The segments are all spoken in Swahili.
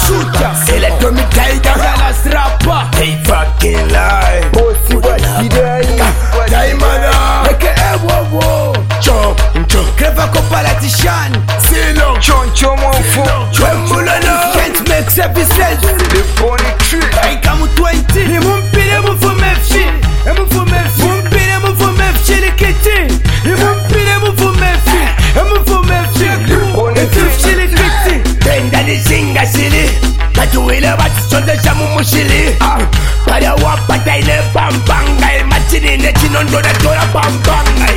shooter. Select me tiger. Dallas rapper. They fucking lie. Bossy what did I? Diamond. AKA Wowo. Chop. Clever competition. Silo. Choncho mwanfo. Chwembulano. Can't make services. The funny trick. Aika mu 20. Ni mumpire mufume fshi. Mufume fshi. Mumpire mufume fshi likiti. Ni mumpire mufume fshi. Mufume fshi. Fshi likiti. Tenda ni singa sili. Batuwile batisonde shamu mushili. Para wapata ile bambanga. Machini ne chinondo na tora bambanga.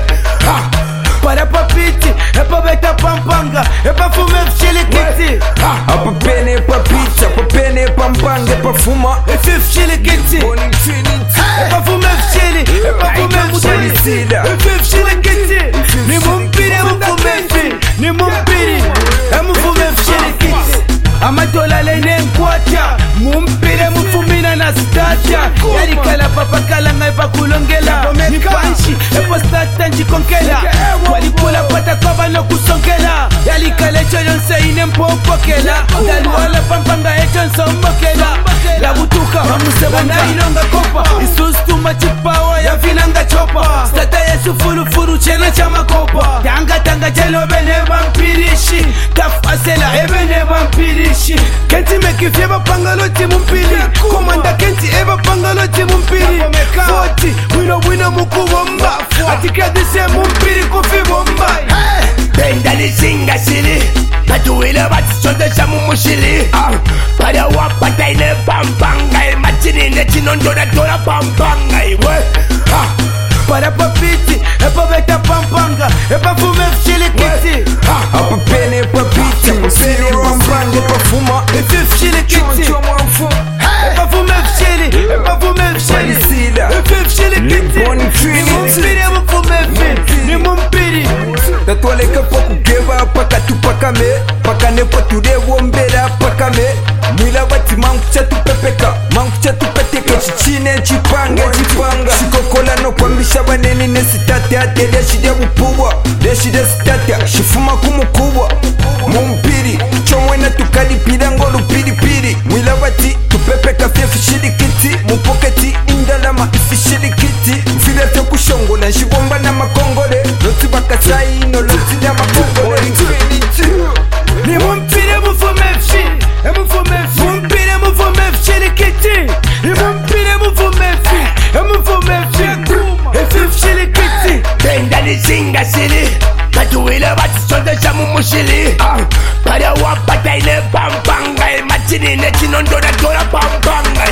Para papiti, epa beta pampanga, epa fume fshili kiti. Apa pene pa pizza, pa pene pampange pa fuma. Efi fshili kiti. Epa fume fshili, epa fume fshili. Efi fshili kiti. Ni mumpire mufume fshi, ni mumpiri. Mufume fshili kiti. Amatola lene nkwata, mumpire mufumina na stacha. Yari kala papa kala ngai pa kulongela. Ni panshi, epo stata njikonkela. Walipula pata kwa no kusonkela. Yali kale choyon se ine mpopokela. Daluala pampanga echon sombokela. La butuka, mamuseba na ilonga kopa. Isus tuma chipawa ya finanga chopa. Stata yesu furu furu chena chama kopa. Tanga chelo bene vampirishi. Tafasela ebene vampirishi. Kenti mekifye bapangalo timu mpili. Komanda kenti eba pangalo timu mpili. 40, wino mukubomba. Atika dise mumpili kufi bomba. Tenda ni singa sili. Batuwile batisonde shamu mushili. Para wapata ile bambanga. Machini ne chinondo na tora bambanga. Para papiti, epa beta pampanga. Epa fume fshili kiti. Apa pene pa pizza, pa pene pampange pa fuma. Efi fshili kiti. Choncho mwanfo. Epa fume fshili, epa fume fshili. Efi fshili kiti. Ni mumpiri mufume fshi, ni mumpiri. Tatwaleka pa kugeva paka tupakame. Pakane pa tudewo mbela pakame. Mwila bati mankucha tupepeka. Mankucha tupeteka chichine chipanga. Shikokola no kwambisha baneni nesitati ate. Deshide bupubwa, deshide sitati. Shifuma kumukubwa, mumpiri. Chomwena tukalipira ngolu piripiri. Mwila bati tupepeka fye kiti. Mupoketi indalama ifishirikiti. Mfile fye kushongo na shibomba na makongole. Loti bakasai no loti ya makongole. Ni mumpire mufume fshi, mufume fshi. Mumpire mufume fshili kiti. Ni mumpire mufume fshi, mufume fshi. Efi fshili kiti. Tenda ni singa sili. Batuwile batisonde shamu mushili. Para wapata ile bambanga. Machini ne chinondo na tora bambanga.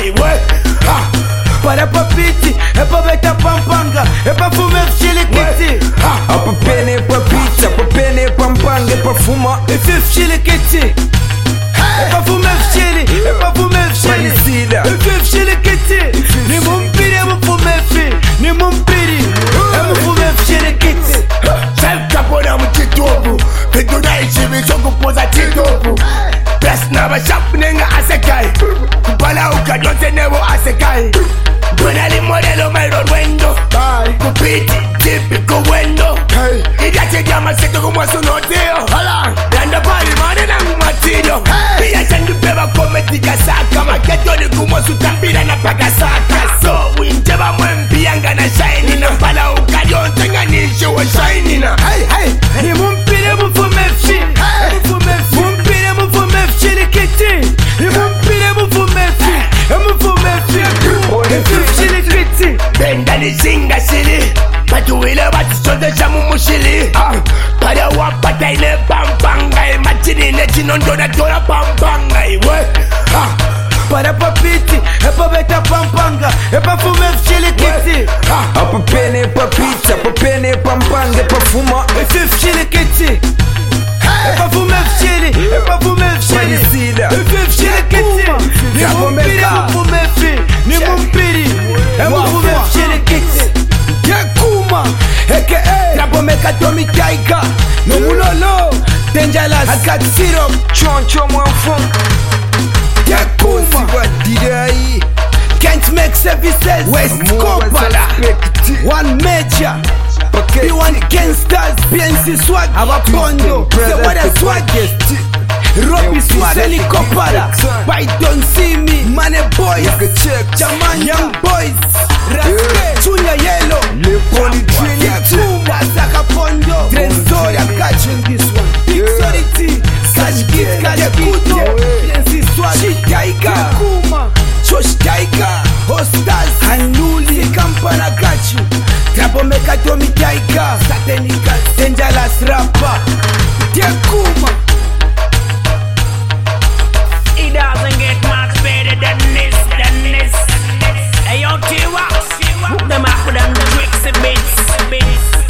Para papiti, epa beta pampanga. Epa fume fshili kiti. Apa pene pa pizza, pa pene pampange pa fuma. Efi fshili kiti. Epa fume fshili, epa fume fshili. Efi fshili kiti. Ni mumpiri mufume fshi, ni mumpiri. Mufume fshili kiti. Self-capona mchitopu. Fituna ishibi shoku poza chitopu. Presna bashapu nenga asekai. Kupala ukadonse nebo asekai. Buena li modelo mairo ruendo. Kupiti tipi kuwendo. Idache llama seto como su noteo. Danda pali mane na ngumatido. Pia chandu peba kometika saka. Maketo ni kumo su tambira na paka saka. So winjeba mwempianga na shiny na pala ukadonse nga nisho wa shiny na. Ni mumpire mufume fshi, mufume fshi. Mumpire mufume fshili kiti. Ni mumpire mufume fshi, mufume fshi. Efi fshili kiti. Tenda ni singa sili. Batuwile batisonde shamu mushili. Para wapata ile bambanga. Machini ne chinondo na tora bambanga. Para papiti, epa beta pampanga. Epa fume fshili kiti. Apa pene pa pizza, pa pene pampange pa fuma. Efi fshili kiti. Epa fume fshili, epa fume fshili. Efi fshili kiti. Ni mumpiri mufume fshi, ni mumpiri. Mufume fshili kiti. Yakuma, AKA Trapomeka Tommy Tiger. No mulolo, Dangerous. I got syrup. Choncho mwanfo. Yakuma, what did I? Can't make services. West Kopala. One major. P1 Gangsters. PNC Swag. Abapondo. The water swag. Robbie Swag. Helicopter. dangerous rapper. Tekuma. It doesn't get much better than this. Hey, yo, T-Wax, hook them up with them the Trixie beats.